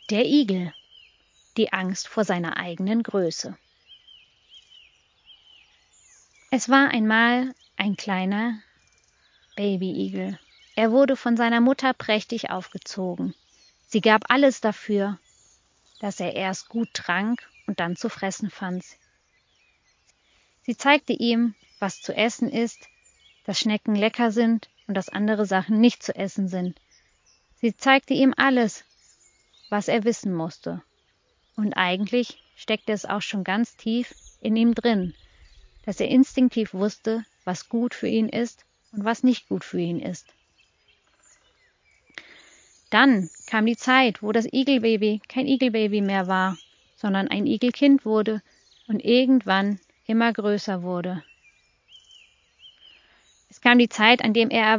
Der Igel. Die Angst vor seiner eigenen Größe. Es war einmal ein kleiner Babyigel. Er wurde von seiner Mutter prächtig aufgezogen. Sie gab alles dafür, dass er erst gut trank und dann zu fressen fand. Sie zeigte ihm, was zu essen ist, dass Schnecken lecker sind und dass andere Sachen nicht zu essen sind. Sie zeigte ihm alles, was er wissen musste. Und eigentlich steckte es auch schon ganz tief in ihm drin, dass er instinktiv wusste, was gut für ihn ist und was nicht gut für ihn ist. Dann kam die Zeit, wo das Igelbaby kein Igelbaby mehr war, sondern ein Igelkind wurde und irgendwann immer größer wurde. Es kam die Zeit, an der er